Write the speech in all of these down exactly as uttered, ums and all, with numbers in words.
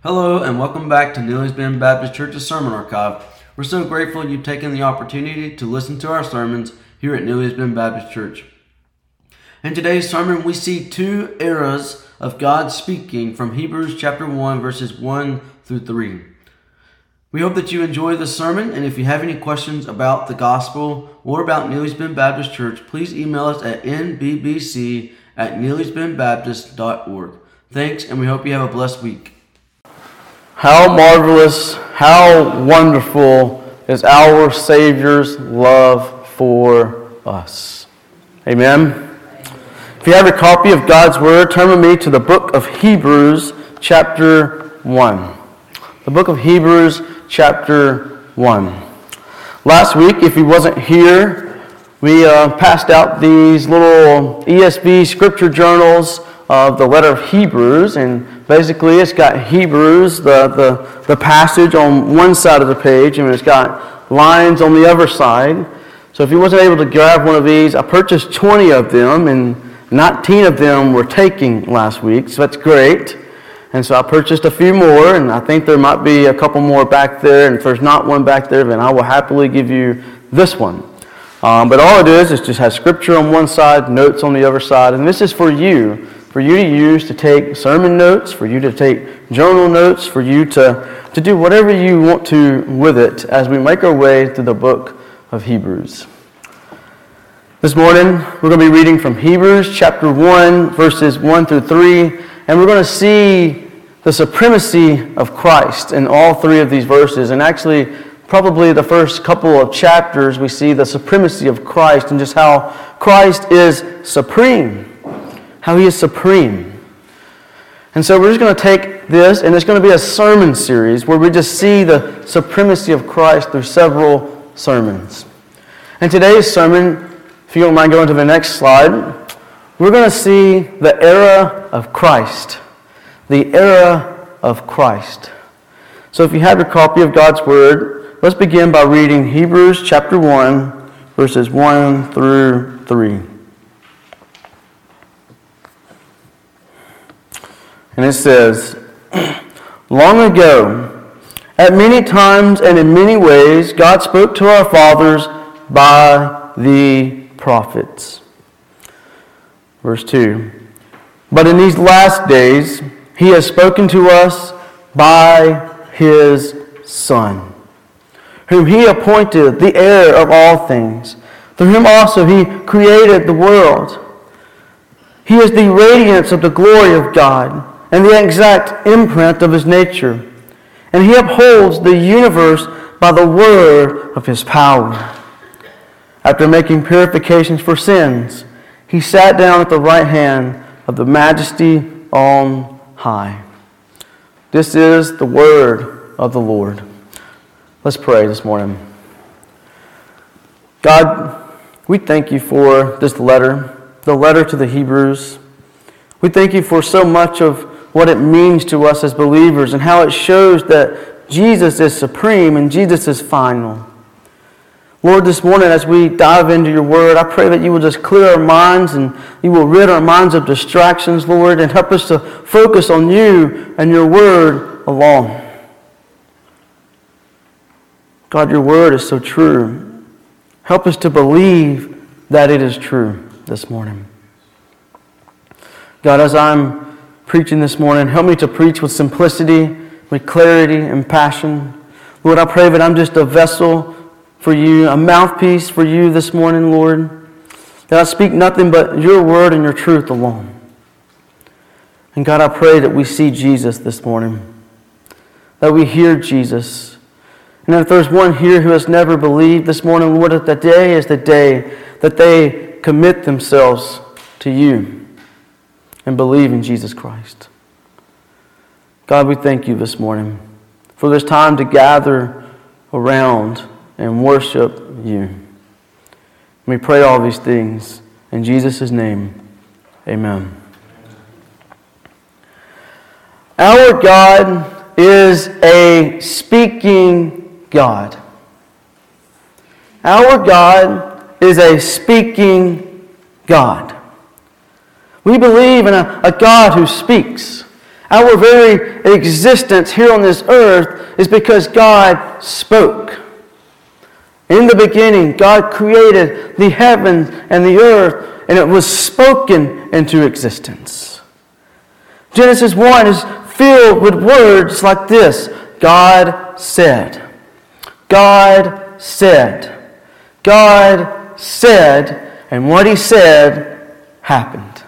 Hello and welcome back to Neely's Bend Baptist Church's Sermon Archive. We're so grateful you've taken the opportunity to listen to our sermons here at Neely's Bend Baptist Church. In today's sermon, we see two eras of God speaking from Hebrews chapter one, verses one through three. We hope that you enjoy this sermon, and if you have any questions about the gospel or about Neely's Bend Baptist Church, please email us at n b b c at neelys bend baptist dot org. Thanks, and we hope you have a blessed week. How marvelous, how wonderful is our Savior's love for us. Amen. If you have a copy of God's Word, turn with me to the book of Hebrews, chapter one. The book of Hebrews, chapter one. Last week, if you wasn't here, we uh, passed out these little E S V scripture journals of the letter of Hebrews, and basically it's got Hebrews, the, the, the passage on one side of the page, and it's got lines on the other side. So if you wasn't able to grab one of these, I purchased twenty of them, and nineteen of them were taken last week, so that's great. And so I purchased a few more, and I think there might be a couple more back there, and if there's not one back there, then I will happily give you this one. Um, but all it is, is just has scripture on one side, notes on the other side, and this is for you, for you to use to take sermon notes, for you to take journal notes, for you to, to do whatever you want to with it as we make our way through the book of Hebrews. This morning, we're going to be reading from Hebrews chapter one, verses one through three, and we're going to see the supremacy of Christ in all three of these verses. And actually, probably the first couple of chapters, we see the supremacy of Christ and just how Christ is supreme. How he is supreme. And so we're just going to take this, and it's going to be a sermon series where we just see the supremacy of Christ through several sermons. And today's sermon, if you don't mind going to the next slide, we're going to see the era of Christ. The era of Christ. So if you have your copy of God's Word, let's begin by reading Hebrews chapter one, verses one through three. And it says, long ago, at many times and in many ways, God spoke to our fathers by the prophets. Verse two, but in these last days, he has spoken to us by his Son, whom he appointed the heir of all things, through whom also he created the world. He is the radiance of the glory of God, and the exact imprint of his nature. And he upholds the universe by the word of his power. After making purifications for sins, he sat down at the right hand of the Majesty on high. This is the word of the Lord. Let's pray this morning. God, we thank you for this letter, the letter to the Hebrews. We thank you for so much of what it means to us as believers and how it shows that Jesus is supreme and Jesus is final. Lord, this morning as we dive into your word, I pray that you will just clear our minds and you will rid our minds of distractions, Lord, and help us to focus on you and your word alone. God, your word is so true. Help us to believe that it is true this morning. God, as I'm preaching this morning, help me to preach with simplicity, with clarity and passion. Lord, I pray that I'm just a vessel for you, a mouthpiece for you this morning, Lord, that I speak nothing but your word and your truth alone. And God, I pray that we see Jesus this morning, that we hear Jesus. And if there's one here who has never believed this morning, Lord, that the day is the day that they commit themselves to you and believe in Jesus Christ. God, we thank you this morning for this time to gather around and worship you. And we pray all these things in Jesus' name. Amen. Our God is a speaking God. Our God is a speaking God. We believe in a, a God who speaks, Our very existence here on this earth is because God spoke. In the beginning, God created the heavens and the earth, and it was spoken into existence. Genesis one is filled with words like this: God said, God said, God said, and what He said happened.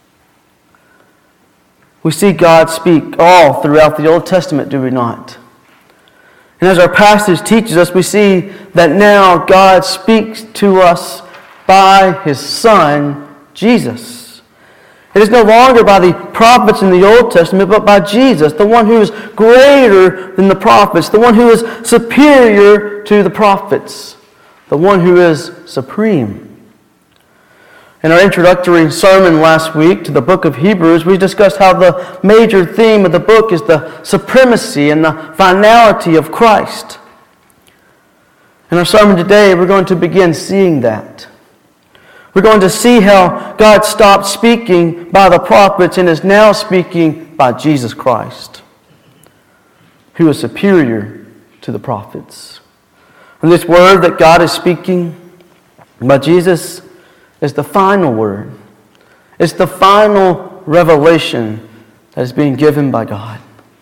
We see God speak all throughout the Old Testament, do we not? And as our passage teaches us, we see that now God speaks to us by His Son, Jesus. It is no longer by the prophets in the Old Testament, but by Jesus, the one who is greater than the prophets, the one who is superior to the prophets, the one who is supreme. In our introductory sermon last week to the book of Hebrews, we discussed how the major theme of the book is the supremacy and the finality of Christ. In our sermon today, we're going to begin seeing that. We're going to see how God stopped speaking by the prophets and is now speaking by Jesus Christ, who is superior to the prophets. And this word that God is speaking by Jesus is the final word. It's the final revelation that is being given by God.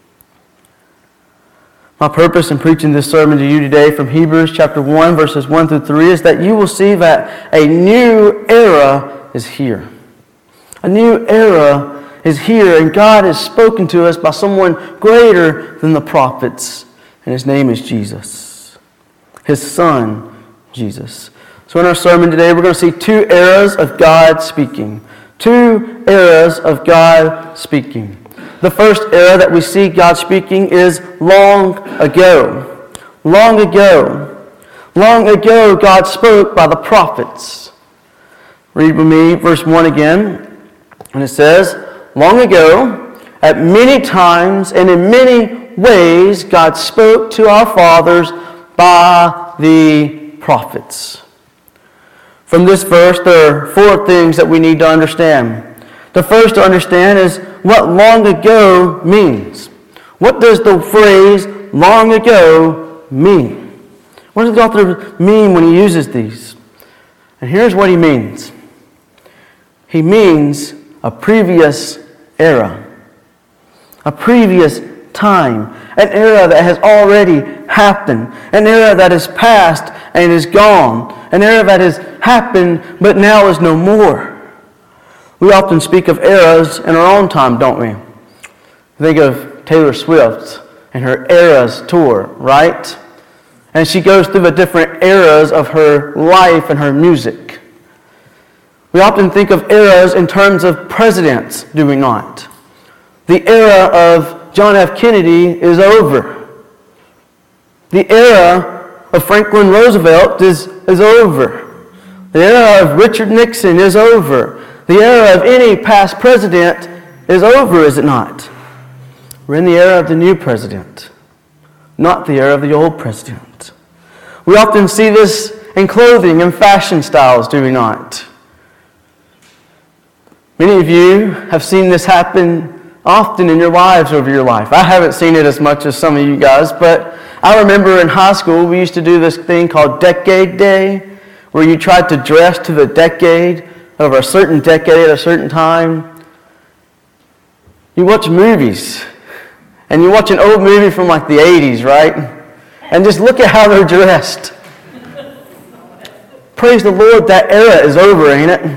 My purpose in preaching this sermon to you today from Hebrews chapter one, verses one through three, is that you will see that a new era is here. A new era is here, and God has spoken to us by someone greater than the prophets, and His name is Jesus. His Son, Jesus. So in our sermon today, we're going to see two eras of God speaking. Two eras of God speaking. The first era that we see God speaking is long ago. Long ago. Long ago, God spoke by the prophets. Read with me verse one again. And it says, long ago, at many times and in many ways, God spoke to our fathers by the prophets. From this verse, there are four things that we need to understand. The first to understand is what long ago means. What does the phrase long ago mean? What does the author mean when he uses these? And here's what he means. He means a previous era. A previous time. An era that has already happened. An era that is past and is gone. An era that has happened but now is no more. We often speak of eras in our own time, don't we? Think of Taylor Swift and her Eras tour, right? And she goes through the different eras of her life and her music. We often think of eras in terms of presidents, do we not? The era of John F. Kennedy is over. The era of Franklin Roosevelt is, is over. The era of Richard Nixon is over. The era of any past president is over, is it not? We're in the era of the new president, not the era of the old president. We often see this in clothing and fashion styles, do we not? Many of you have seen this happen often in your lives over your life. I haven't seen it as much as some of you guys, but I remember in high school we used to do this thing called Decade Day, where you tried to dress to the decade of a certain decade at a certain time. You watch movies, and you watch an old movie from like the eighties, right? And just look at how they're dressed. Praise the Lord, that era is over, ain't it?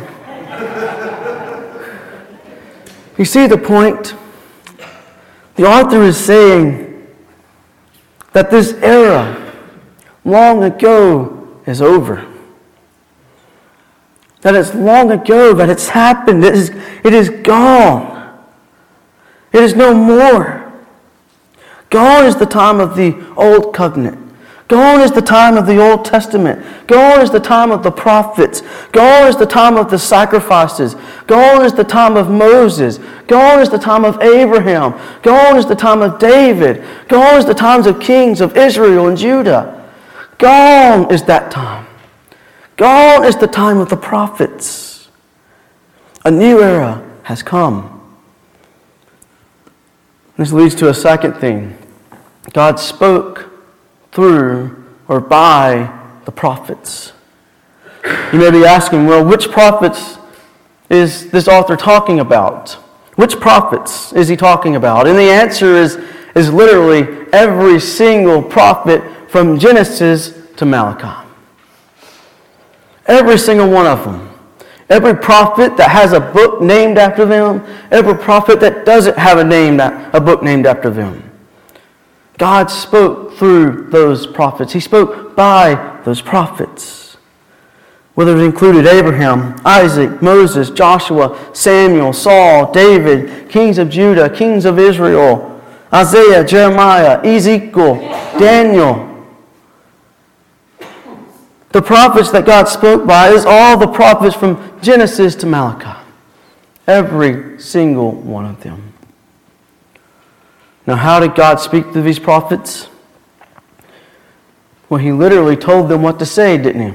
You see the point? The author is saying that this era, long ago, is over. That it's long ago, that it's happened, it is, it is gone. It is no more. Gone is the time of the Old Covenant. Gone is the time of the Old Testament. Gone is the time of the prophets. Gone is the time of the sacrifices. Gone is the time of Moses. Gone is the time of Abraham. Gone is the time of David. Gone is the times of kings of Israel and Judah. Gone is that time. Gone is the time of the prophets. A new era has come. This leads to a second thing. God spoke through or by the prophets. You may be asking, well, which prophets is this author talking about? Which prophets is he talking about? And the answer is, is literally every single prophet from Genesis to Malachi. Every single one of them. Every prophet that has a book named after them. Every prophet that doesn't have a name, a book named after them. God spoke through those prophets. He spoke by those prophets. Whether it included Abraham, Isaac, Moses, Joshua, Samuel, Saul, David, kings of Judah, kings of Israel, Isaiah, Jeremiah, Ezekiel, Daniel. The prophets that God spoke by is all the prophets from Genesis to Malachi. Every single one of them. Now, how did God speak to these prophets? Well, He literally told them what to say, didn't He?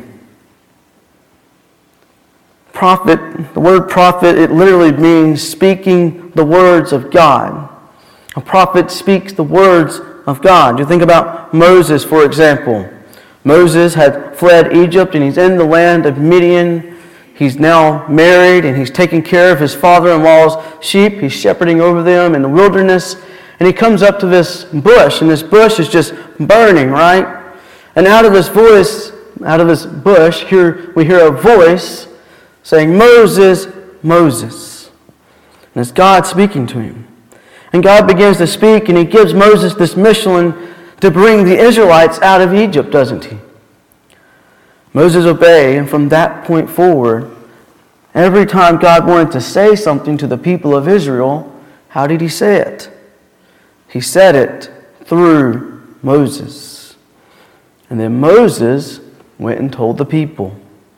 Prophet, the word prophet, it literally means speaking the words of God. A prophet speaks the words of God. You think about Moses, for example. Moses had fled Egypt and he's in the land of Midian. He's now married and he's taking care of his father-in-law's sheep. He's shepherding over them in the wilderness. And he comes up to this bush, and this bush is just burning, right? And out of this voice, out of this bush, here we hear a voice saying, Moses, Moses. And it's God speaking to him. And God begins to speak, and He gives Moses this mission to bring the Israelites out of Egypt, doesn't He? Moses obeyed, and from that point forward, every time God wanted to say something to the people of Israel, how did He say it? He said it through Moses. And then Moses went and told the people.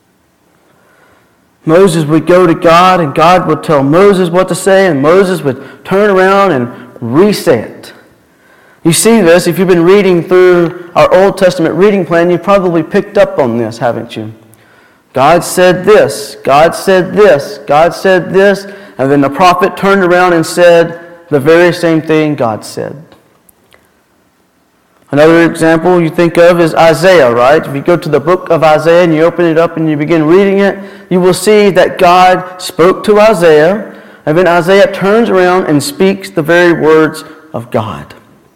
Moses would go to God, and God would tell Moses what to say, and Moses would turn around and re-say it. You see this, if you've been reading through our Old Testament reading plan, you've probably picked up on this, haven't you? God said this, God said this, God said this, and then the prophet turned around and said the very same thing God said. Another example you think of is Isaiah, right? If you go to the book of Isaiah and you open it up and you begin reading it, you will see that God spoke to Isaiah, and then Isaiah turns around and speaks the very words of God.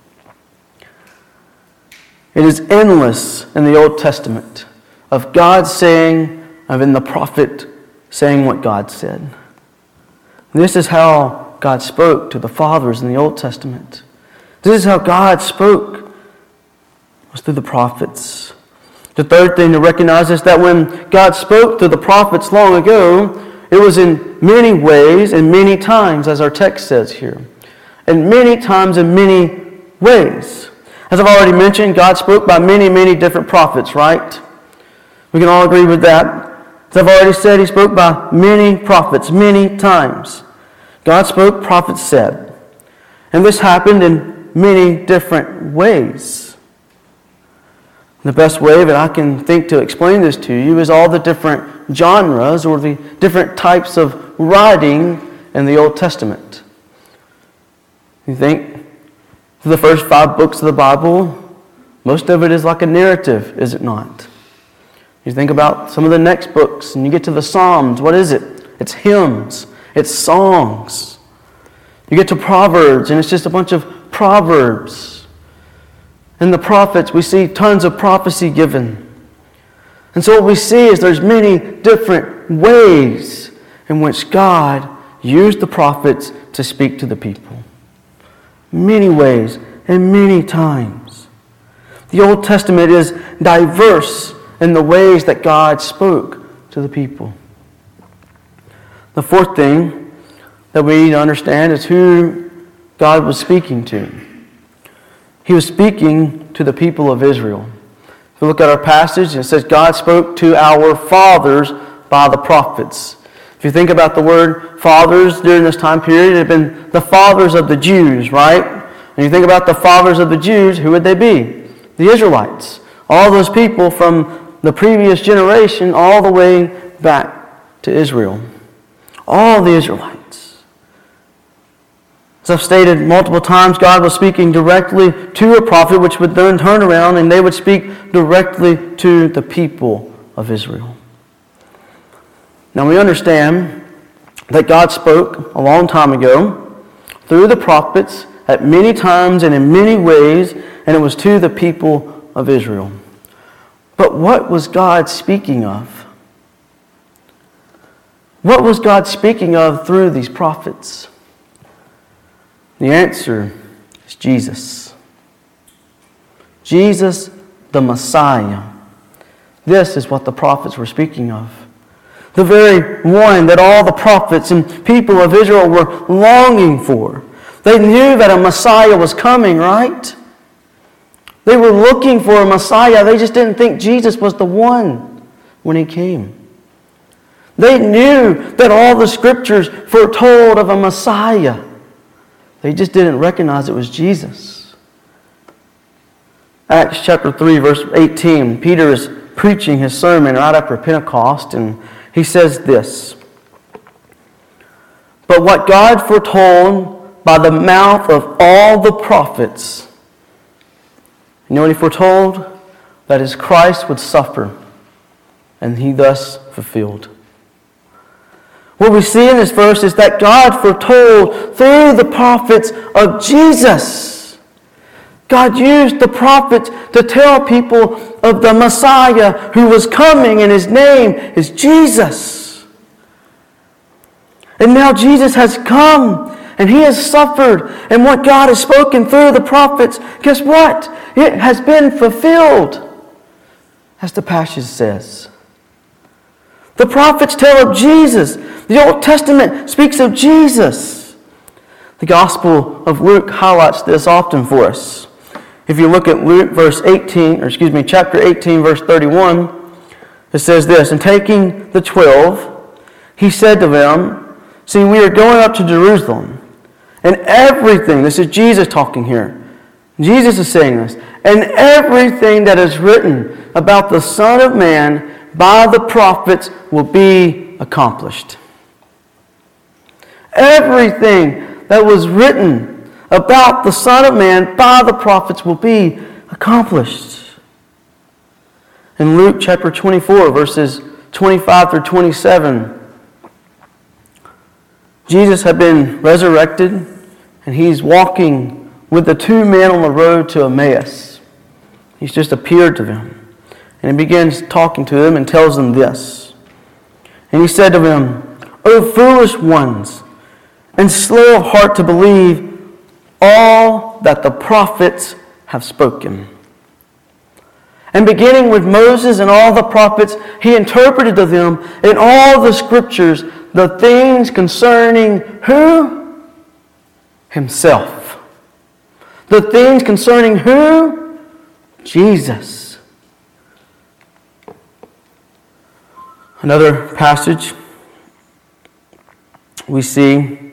It is endless in the Old Testament of God saying, and then the prophet saying what God said. This is how God spoke to the fathers in the Old Testament. This is how God spoke, was through the prophets. The third thing to recognize is that when God spoke to the prophets long ago, it was in many ways and many times, as our text says here. And many times in many ways. As I've already mentioned, God spoke by many, many different prophets, right? We can all agree with that. As I've already said, He spoke by many prophets, many times. God spoke, prophets said. And this happened in many different ways. The best way that I can think to explain this to you is all the different genres or the different types of writing in the Old Testament. You think for the first five books of the Bible, most of it is like a narrative, is it not? You think about some of the next books and you get to the Psalms, what is it? It's hymns, it's songs. You get to Proverbs and it's just a bunch of proverbs. In the prophets, we see tons of prophecy given. And so what we see is there's many different ways in which God used the prophets to speak to the people. Many ways and many times. The Old Testament is diverse in the ways that God spoke to the people. The fourth thing that we need to understand is who God was speaking to. He was speaking to the people of Israel. If you look at our passage, it says God spoke to our fathers by the prophets. If you think about the word fathers during this time period, it had been the fathers of the Jews, right? And you think about the fathers of the Jews, who would they be? The Israelites. All those people from the previous generation all the way back to Israel. All the Israelites. As As I've stated multiple times, God was speaking directly to a prophet, which would then turn around and they would speak directly to the people of Israel. Now we understand that God spoke a long time ago through the prophets at many times and in many ways, and it was to the people of Israel. But what was God speaking of? What was God speaking of through these prophets? The answer is Jesus. Jesus, the Messiah. This is what the prophets were speaking of. The very one that all the prophets and people of Israel were longing for. They knew that a Messiah was coming, right? They were looking for a Messiah. They just didn't think Jesus was the one when he came. They knew that all the scriptures foretold of a Messiah. They just didn't recognize it was Jesus. Acts chapter three, verse eighteen, Peter is preaching his sermon right after Pentecost, and he says this: "But what God foretold by the mouth of all the prophets," you know what he foretold? That his Christ would suffer, and he thus fulfilled. What we see in this verse is that God foretold through the prophets of Jesus. God used the prophets to tell people of the Messiah who was coming, and his name is Jesus. And now Jesus has come, and he has suffered, and what God has spoken through the prophets, guess what? It has been fulfilled, as the passage says. The prophets tell of Jesus. The Old Testament speaks of Jesus. The Gospel of Luke highlights this often for us. If you look at Luke verse eighteen, or excuse me, chapter eighteen, verse thirty-one, it says this: "And taking the twelve, he said to them, see, we are going up to Jerusalem, and everything," this is Jesus talking here. Jesus is saying this, "and everything that is written about the Son of Man by the prophets will be accomplished." Everything that was written about the Son of Man by the prophets will be accomplished. In Luke chapter twenty-four, verses twenty-five through twenty-seven, Jesus had been resurrected, and he's walking with the two men on the road to Emmaus. He's just appeared to them. And he begins talking to them and tells them this. And he said to them, "O foolish ones, and slow of heart to believe all that the prophets have spoken." And beginning with Moses and all the prophets, he interpreted to them in all the scriptures the things concerning who? Himself. The things concerning who? Jesus. Another passage we see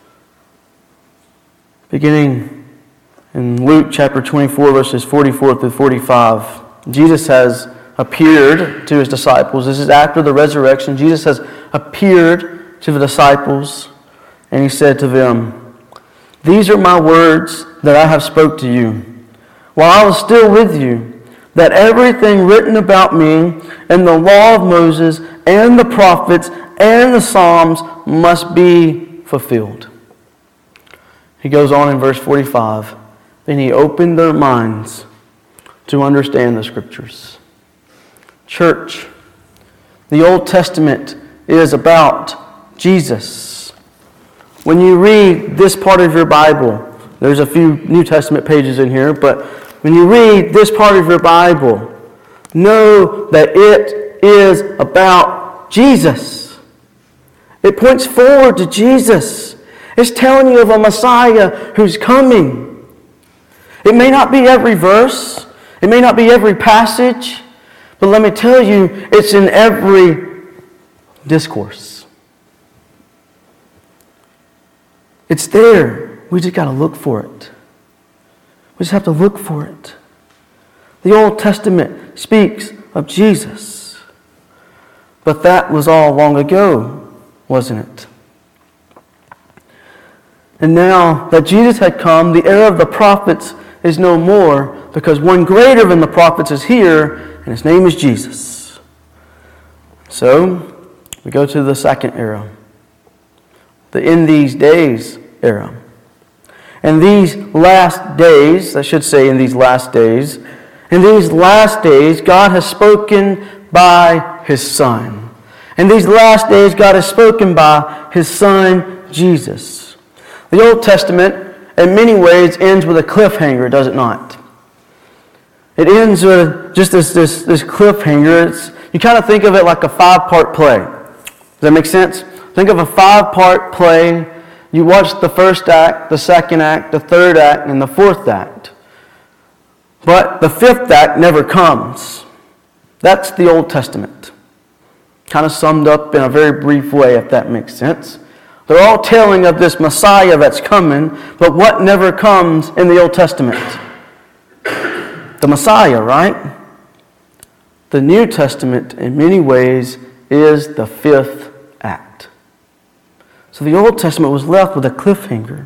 beginning in Luke chapter twenty-four, verses forty-four through forty-five. Jesus has appeared to his disciples. This is after the resurrection. Jesus has appeared to the disciples, and he said to them, "These are my words that I have spoke to you while I was still with you, that everything written about me in the law of Moses and the prophets and the Psalms must be fulfilled." He goes on in verse forty-five, "Then he opened their minds to understand the scriptures." Church, the Old Testament is about Jesus. When you read this part of your Bible, there's a few New Testament pages in here, but when you read this part of your Bible, know that it is about Jesus. It points forward to Jesus. It's telling you of a Messiah who's coming. It may not be every verse. It may not be every passage. But let me tell you, it's in every discourse. It's there. We just got to look for it. We just have to look for it. The Old Testament speaks of Jesus. But that was all long ago, wasn't it? And now that Jesus had come, the era of the prophets is no more, because one greater than the prophets is here, and his name is Jesus. So, we go to the second era, the in these days era. In these last days, I should say in these last days, in these last days, God has spoken by His Son. In these last days, God has spoken by His Son, Jesus. The Old Testament, in many ways, ends with a cliffhanger, does it not? It ends with just this, this, this cliffhanger. It's, you kind of think of it like a five-part play. Does that make sense? Think of a five-part play. You watch the first act, the second act, the third act, and the fourth act. But the fifth act never comes. That's the Old Testament. Kind of summed up in a very brief way, if that makes sense. They're all telling of this Messiah that's coming, but what never comes in the Old Testament? The Messiah, right? The New Testament, in many ways, is the fifth act. So the Old Testament was left with a cliffhanger.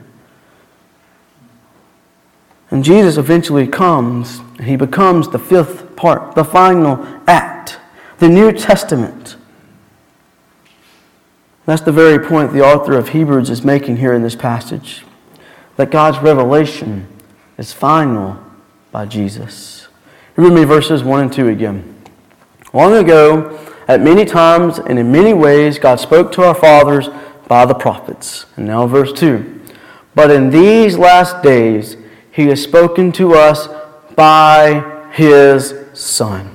And Jesus eventually comes, and He becomes the fifth part, the final act, the New Testament. That's the very point the author of Hebrews is making here in this passage, that God's revelation is final by Jesus. Read me verses one and two again. Long ago, at many times and in many ways, God spoke to our fathers by the prophets. And now verse two. But in these last days, He has spoken to us by His Son,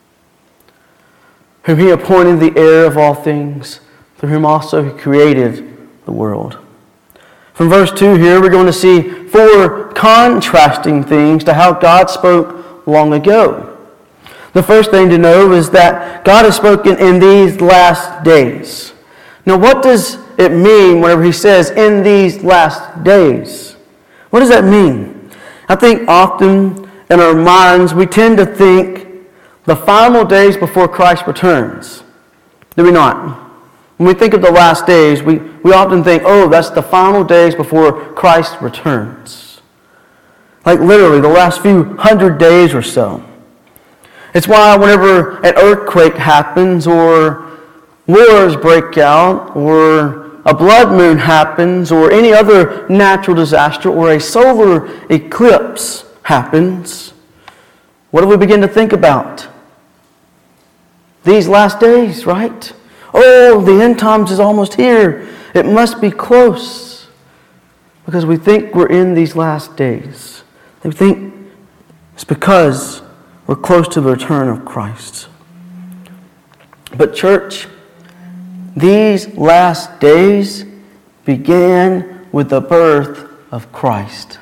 whom He appointed the heir of all things, through whom also He created the world. From verse two here, we're going to see four contrasting things to how God spoke long ago. The first thing to know is that God has spoken in these last days. Now, what does it mean whenever He says, in these last days? What does that mean? I think often in our minds, we tend to think the final days before Christ returns. Do we not? When we think of the last days, we, we often think, oh, that's the final days before Christ returns. Like literally the last few hundred days or so. It's why whenever an earthquake happens, or wars break out, or a blood moon happens, or any other natural disaster, or a solar eclipse happens, what do we begin to think about? These last days, right? Oh, the end times is almost here. It must be close. Because we think we're in these last days. We think it's because we're close to the return of Christ. But church, these last days began with the birth of Christ.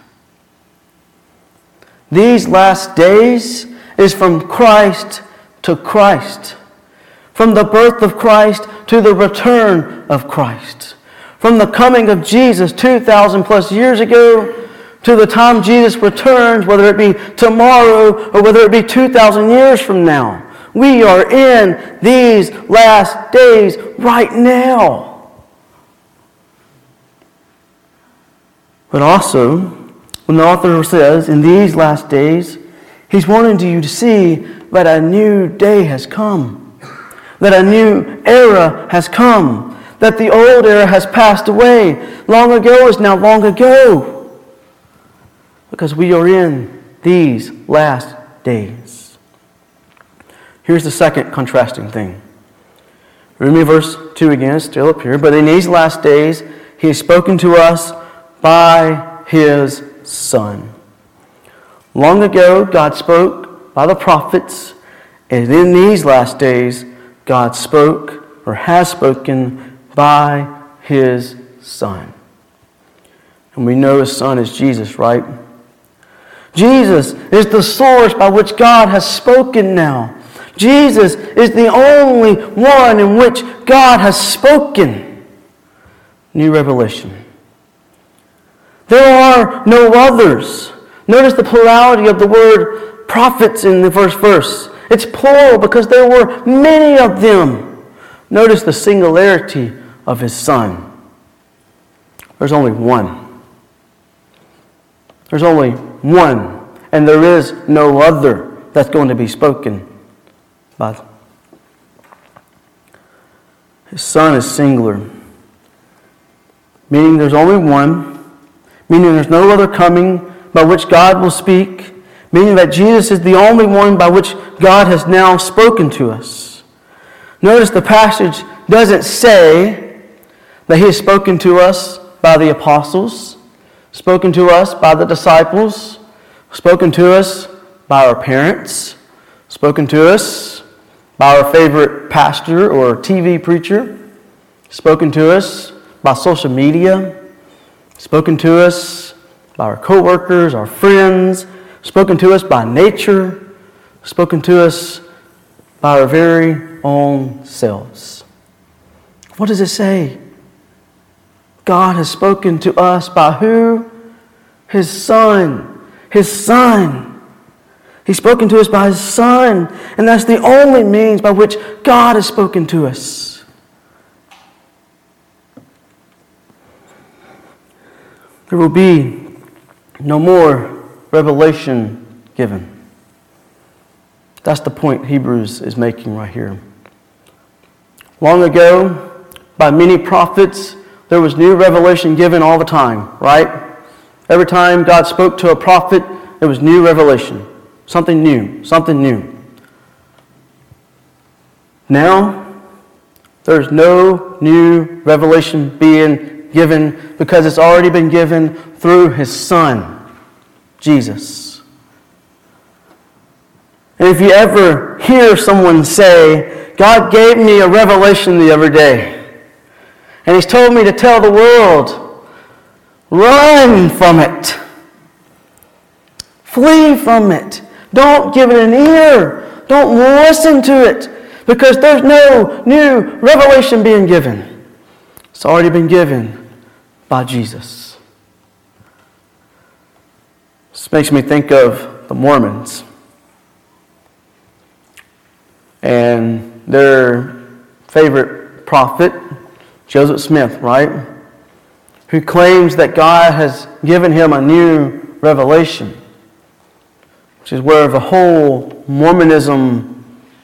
These last days is from Christ to Christ. From the birth of Christ to the return of Christ. From the coming of Jesus two thousand plus years ago to the time Jesus returns, whether it be tomorrow or whether it be two thousand years from now. We are in these last days right now. But also, when the author says, in these last days, he's wanting you to see that a new day has come. That a new era has come. That the old era has passed away. Long ago is now long ago. Because we are in these last days. Here's the second contrasting thing. Read me verse two again, it's still up here. But in these last days, He has spoken to us by His Son. Long ago, God spoke by the prophets. And in these last days, God spoke or has spoken by His Son. And we know His Son is Jesus, right? Jesus is the source by which God has spoken now. Jesus is the only one in which God has spoken. New revelation. There are no others. Notice the plurality of the word prophets in the first verse. It's plural because there were many of them. Notice the singularity of His Son. There's only one. There's only one, and there is no other that's going to be spoken by. His Son is singular, meaning there's only one, meaning there's no other coming by which God will speak, meaning that Jesus is the only one by which God has now spoken to us. Notice the passage doesn't say that He has spoken to us by the apostles, spoken to us by the disciples, spoken to us by our parents, spoken to us by our favorite pastor or T V preacher, spoken to us by social media, spoken to us by our co-workers, our friends, spoken to us by nature, spoken to us by our very own selves. What does it say? God has spoken to us by who? His Son. His Son. He's spoken to us by His Son. And that's the only means by which God has spoken to us. There will be no more revelation given. That's the point Hebrews is making right here. Long ago, by many prophets, there was new revelation given all the time, right? Every time God spoke to a prophet, there was new revelation. Something new, something new. Now, there's no new revelation being given because it's already been given through His Son, Jesus. And if you ever hear someone say, God gave me a revelation the other day, and He's told me to tell the world, run from it. Flee from it. Don't give it an ear. Don't listen to it. Because there's no new revelation being given. It's already been given by Jesus. This makes me think of the Mormons. And their favorite prophet, Joseph Smith, right? Who claims that God has given him a new revelation. Which is where the whole Mormonism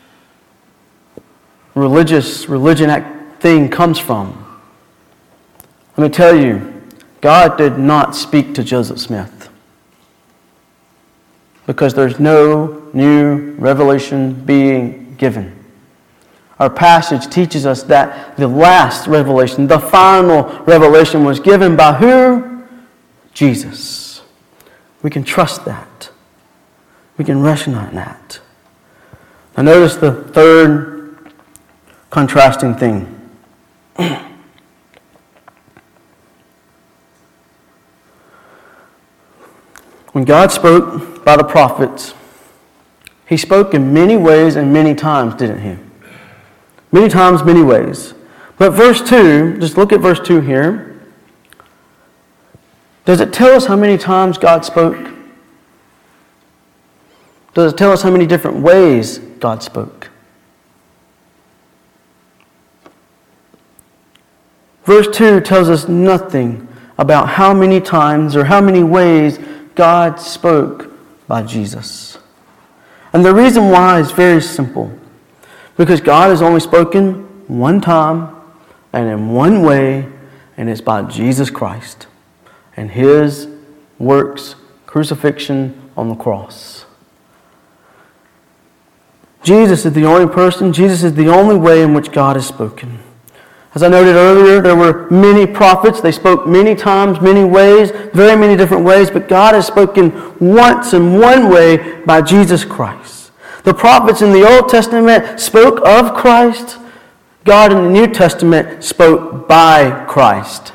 religious religion act thing comes from. Let me tell you, God did not speak to Joseph Smith. Because there's no new revelation being given. Our passage teaches us that the last revelation, the final revelation was given by who? Jesus. We can trust that. We can rest on that. Now notice the third contrasting thing. When God spoke by the prophets, He spoke in many ways and many times, didn't He? Many times, many ways. But verse two, just look at verse two here. Does it tell us how many times God spoke? Does it tell us how many different ways God spoke? Verse two tells us nothing about how many times or how many ways God spoke by Jesus. And the reason why is very simple. Because God has only spoken one time and in one way, and it's by Jesus Christ and His works, crucifixion on the cross. Jesus is the only person, Jesus is the only way in which God has spoken. As I noted earlier, there were many prophets. They spoke many times, many ways, very many different ways, but God has spoken once in one way by Jesus Christ. The prophets in the Old Testament spoke of Christ. God in the New Testament spoke by Christ.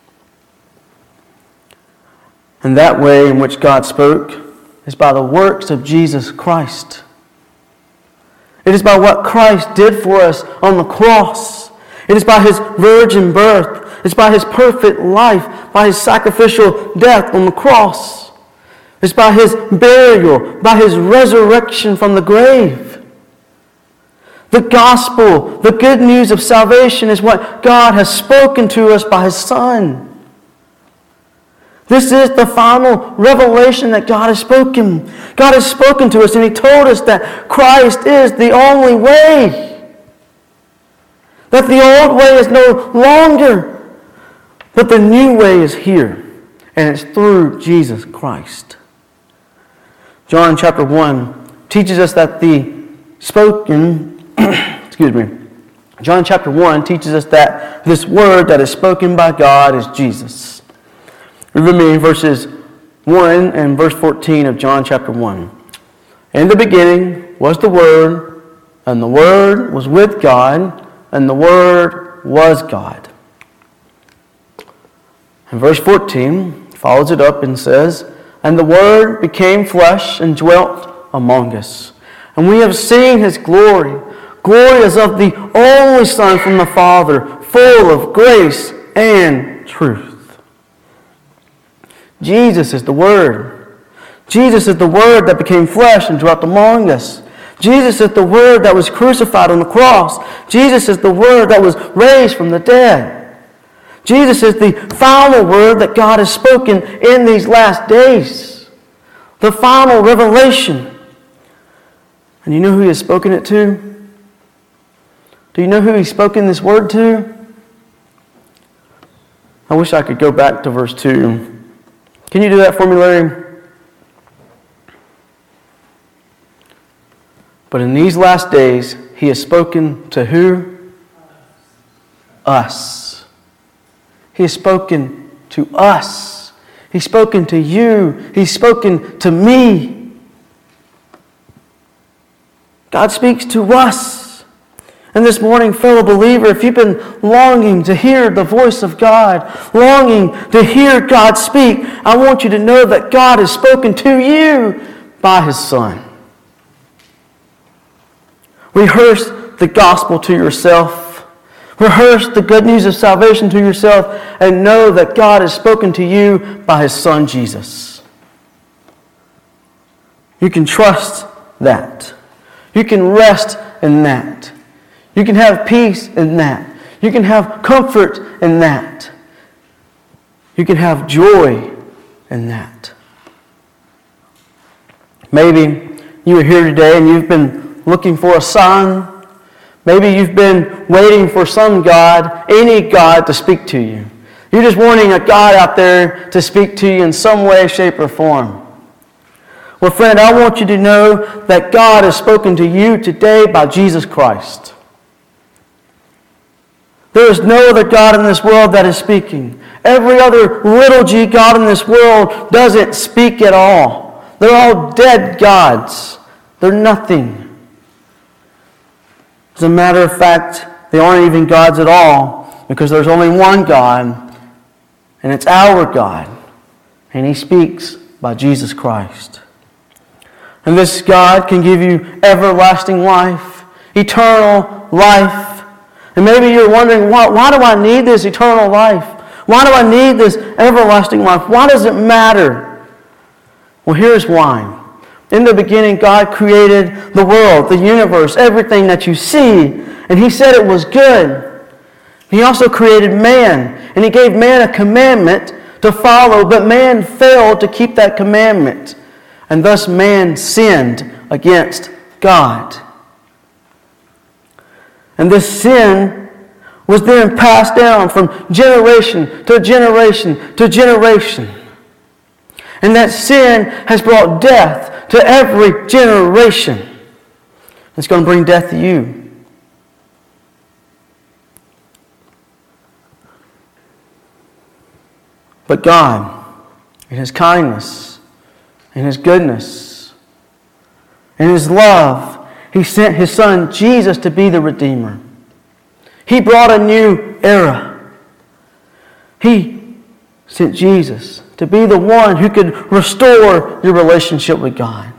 And that way in which God spoke is by the works of Jesus Christ. It is by what Christ did for us on the cross. It is by His virgin birth. It's by His perfect life, by His sacrificial death on the cross. It's by His burial, by His resurrection from the grave. The gospel, the good news of salvation is what God has spoken to us by His Son. This is the final revelation that God has spoken. God has spoken to us, and He told us that Christ is the only way. That the old way is no longer, but the new way is here, and it's through Jesus Christ. John chapter one teaches us that the spoken, excuse me, John chapter one teaches us that this word that is spoken by God is Jesus. Read with me verses one and verse fourteen of John chapter one. In the beginning was the Word, and the Word was with God, and the Word was God. And verse fourteen follows it up and says, and the Word became flesh and dwelt among us. And we have seen His glory. Glory as of the only Son from the Father, full of grace and truth. Jesus is the Word. Jesus is the Word that became flesh and dwelt among us. Jesus is the Word that was crucified on the cross. Jesus is the Word that was raised from the dead. Jesus is the final word that God has spoken in these last days. The final revelation. And you know who He has spoken it to? Do you know who He's spoken this word to? I wish I could go back to verse two. Can you do that for me, Larry? But in these last days, He has spoken to who? Us. He has spoken to us. He's spoken to you. He's spoken to me. God speaks to us. And this morning, fellow believer, if you've been longing to hear the voice of God, longing to hear God speak, I want you to know that God has spoken to you by His Son. Rehearse the gospel to yourself. Rehearse the good news of salvation to yourself, and know that God has spoken to you by His Son, Jesus. You can trust that. You can rest in that. You can have peace in that. You can have comfort in that. You can have joy in that. Maybe you are here today and you've been looking for a sign. Maybe you've been waiting for some God, any God, to speak to you. You're just wanting a God out there to speak to you in some way, shape, or form. Well, friend, I want you to know that God has spoken to you today by Jesus Christ. There is no other God in this world that is speaking. Every other little g God in this world doesn't speak at all. They're all dead gods. They're nothing. As a matter of fact, they aren't even gods at all, because there's only one God, and it's our God. And He speaks by Jesus Christ. And this God can give you everlasting life, eternal life. And maybe you're wondering, why, why do I need this eternal life? Why do I need this everlasting life? Why does it matter? Well, here's why. In the beginning, God created the world, the universe, everything that you see, and He said it was good. He also created man, and He gave man a commandment to follow, but man failed to keep that commandment, and thus man sinned against God. And this sin was then passed down from generation to generation to generation. And that sin has brought death to every generation. It's going to bring death to you. But God, in His kindness, in His goodness, in His love, He sent His Son Jesus to be the Redeemer. He brought a new era. He sent Jesus to be the one who could restore your relationship with God.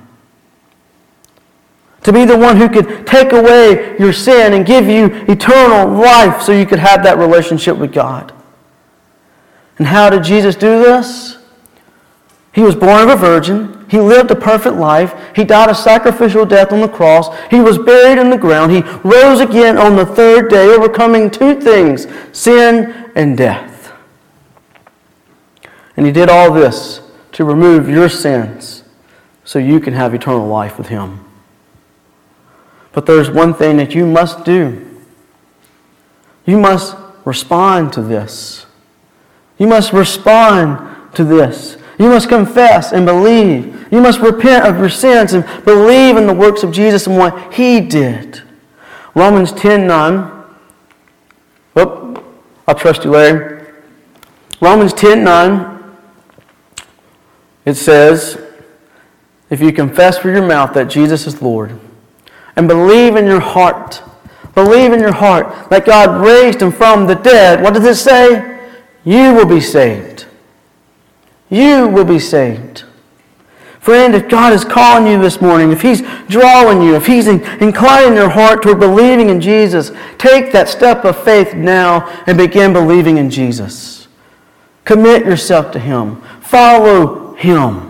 To be the one who could take away your sin and give you eternal life so you could have that relationship with God. And how did Jesus do this? He was born of a virgin. He lived a perfect life. He died a sacrificial death on the cross. He was buried in the ground. He rose again on the third day, overcoming two things, sin and death. And He did all this to remove your sins so you can have eternal life with Him. But there's one thing that you must do. You must respond to this. You must respond to this. You must confess and believe. You must repent of your sins and believe in the works of Jesus and what He did. Romans ten nine. Whoop, I'll trust you, Larry. Romans ten nine. It says, if you confess with your mouth that Jesus is Lord and believe in your heart, believe in your heart that God raised Him from the dead, what does it say? You will be saved. You will be saved. Friend, if God is calling you this morning, if He's drawing you, if He's inclining your heart toward believing in Jesus, take that step of faith now and begin believing in Jesus. Commit yourself to Him. Follow Him.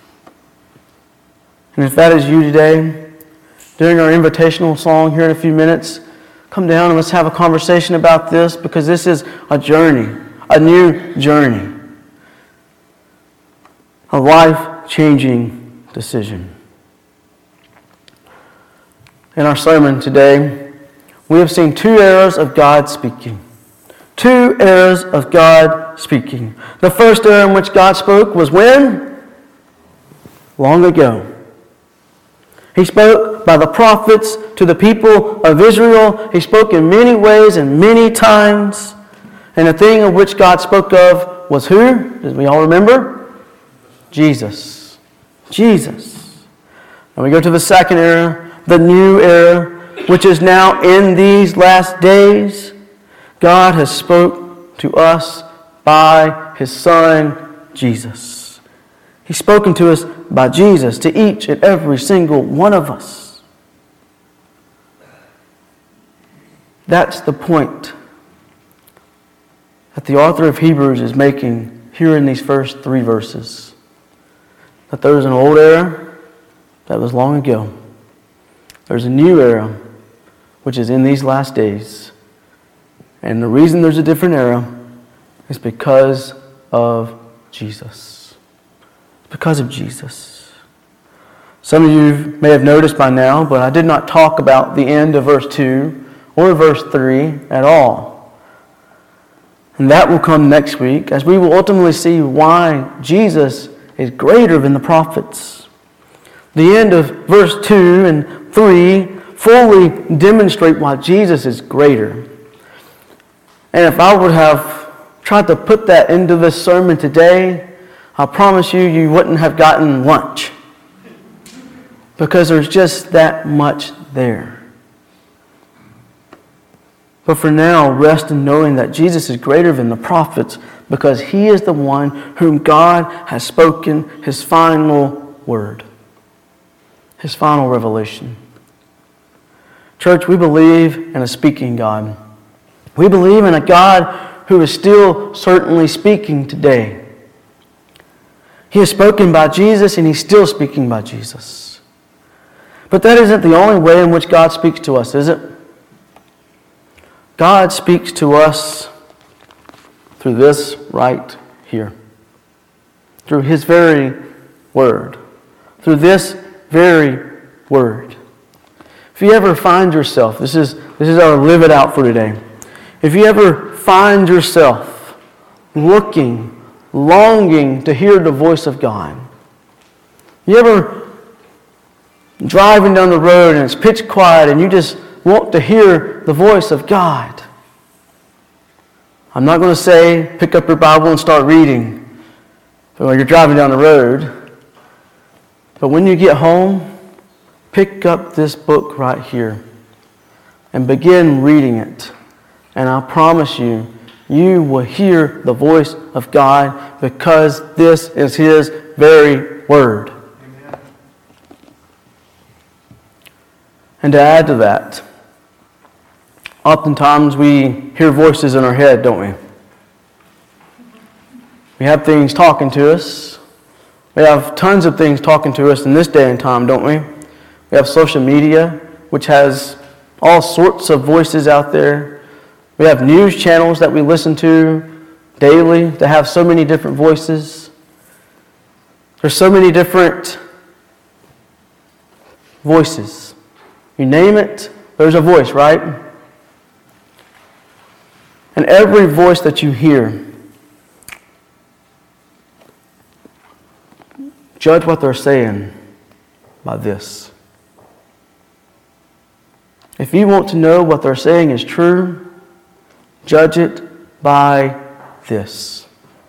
And if that is you today, during our invitational song here in a few minutes, come down and let's have a conversation about this, because this is a journey, a new journey, a life-changing decision. In our sermon today, we have seen two eras of God speaking. Two eras of God speaking. The first era in which God spoke was when? Long ago. He spoke by the prophets to the people of Israel. He spoke in many ways and many times. And the thing of which God spoke of was who? Did we all remember? Jesus. Jesus. And we go to the second era, the new era, which is now in these last days. God has spoke to us by His Son, Jesus. He's spoken to us by Jesus, to each and every single one of us. That's the point that the author of Hebrews is making here in these first three verses. That there was an old era that was long ago. There's a new era which is in these last days. And the reason there's a different era is because of Jesus. Because of Jesus. Some of you may have noticed by now, but I did not talk about the end of verse two or verse three at all. And that will come next week, as we will ultimately see why Jesus is greater than the prophets. The end of verse two and three fully demonstrate why Jesus is greater. And if I would have tried to put that into this sermon today, I promise you, you wouldn't have gotten lunch. Because there's just that much there. But for now, rest in knowing that Jesus is greater than the prophets, because He is the one whom God has spoken His final word. His final revelation. Church, we believe in a speaking God. We believe in a God who is still certainly speaking today. He has spoken by Jesus, and He's still speaking by Jesus. But that isn't the only way in which God speaks to us, is it? God speaks to us through this right here. Through His very word. Through this very word. If you ever find yourself, this is, this is our live it out for today. If you ever find yourself looking, longing to hear the voice of God. You ever driving down the road and it's pitch quiet and you just want to hear the voice of God? I'm not going to say pick up your Bible and start reading while you're driving down the road. But when you get home, pick up this book right here and begin reading it. And I promise you, you will hear the voice of God, because this is His very word. Amen. And to add to that, oftentimes we hear voices in our head, don't we? We have things talking to us. We have tons of things talking to us in this day and time, don't we? We have social media, which has all sorts of voices out there. We have news channels that we listen to daily that have so many different voices. There's so many different voices. You name it, there's a voice, right? And every voice that you hear, judge what they're saying by this. If you want to know what they're saying is true, judge it by this.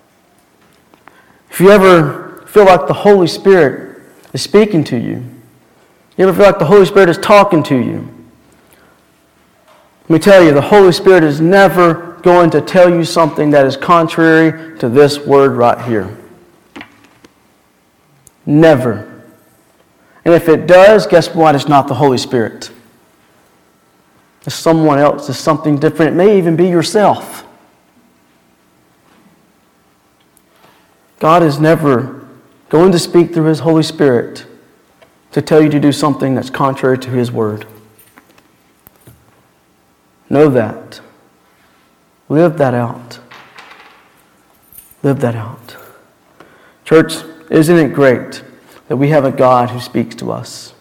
If you ever feel like the Holy Spirit is speaking to you, you ever feel like the Holy Spirit is talking to you, let me tell you, the Holy Spirit is never going to tell you something that is contrary to this word right here. Never. And if it does, guess what? It's not the Holy Spirit. It's someone else. It's something different. It may even be yourself. God is never going to speak through His Holy Spirit to tell you to do something that's contrary to His word. Know that. Live that out. Live that out. Church, isn't it great that we have a God who speaks to us?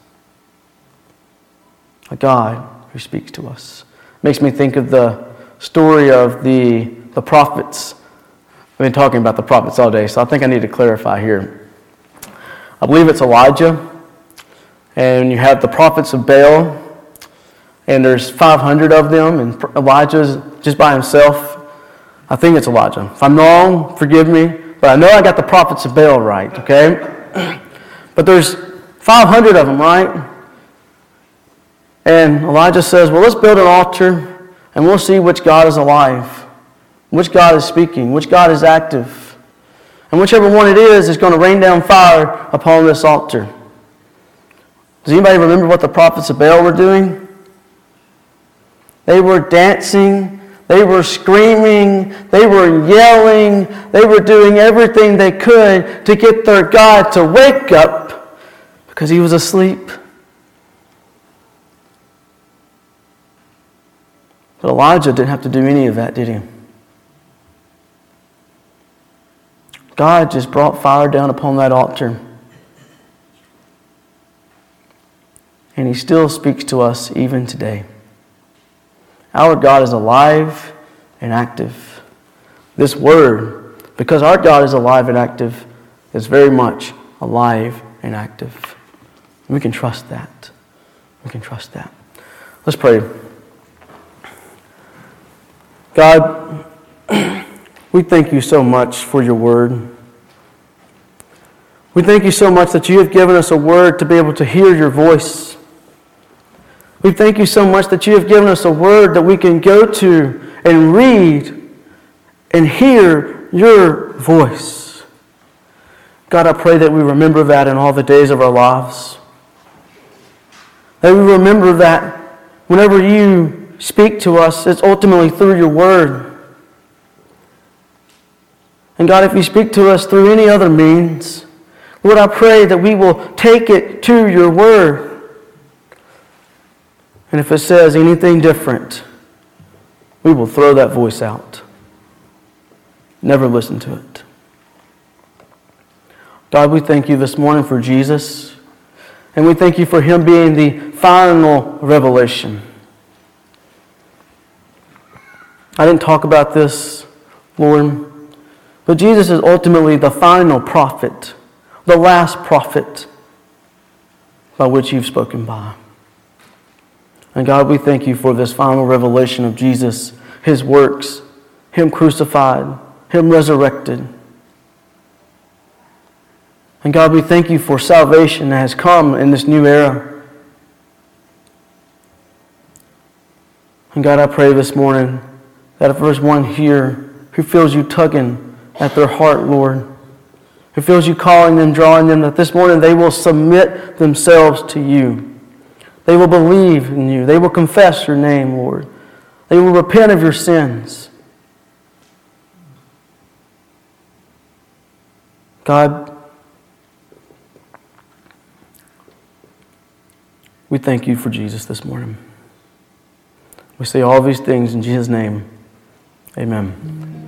A God who speaks to us. Makes me think of the story of the, the prophets. I've been talking about the prophets all day, so I think I need to clarify here. I believe it's Elijah, and you have the prophets of Baal, and there's five hundred of them, and Elijah's just by himself. I think it's Elijah. If I'm wrong, forgive me, but I know I got the prophets of Baal right, okay? But there's five hundred of them, right? And Elijah says, well, let's build an altar, and we'll see which God is alive, which God is speaking, which God is active. And whichever one it is, is going to rain down fire upon this altar. Does anybody remember what the prophets of Baal were doing? They were dancing, they were screaming, they were yelling, they were doing everything they could to get their God to wake up because he was asleep. But Elijah didn't have to do any of that, did he? God just brought fire down upon that altar. And he still speaks to us even today. Our God is alive and active. This word, because our God is alive and active, is very much alive and active. We can trust that. We can trust that. Let's pray. God, we thank you so much for your word. We thank you so much that you have given us a word to be able to hear your voice. We thank you so much that you have given us a word that we can go to and read and hear your voice. God, I pray that we remember that in all the days of our lives. That we remember that whenever you speak to us, it's ultimately through your word. And God, if you speak to us through any other means, Lord, I pray that we will take it to your word. And if it says anything different, we will throw that voice out. Never listen to it. God, we thank you this morning for Jesus. And we thank you for him being the final revelation. I didn't talk about this, Lord, but Jesus is ultimately the final prophet, the last prophet by which you've spoken by. And God, we thank you for this final revelation of Jesus, his works, him crucified, him resurrected. And God, we thank you for salvation that has come in this new era. And God, I pray this morning that if there's one here who feels you tugging at their heart, Lord, who feels you calling them, drawing them, that this morning they will submit themselves to you. They will believe in you. They will confess your name, Lord. They will repent of your sins. God, we thank you for Jesus this morning. We say all these things in Jesus' name. Amen.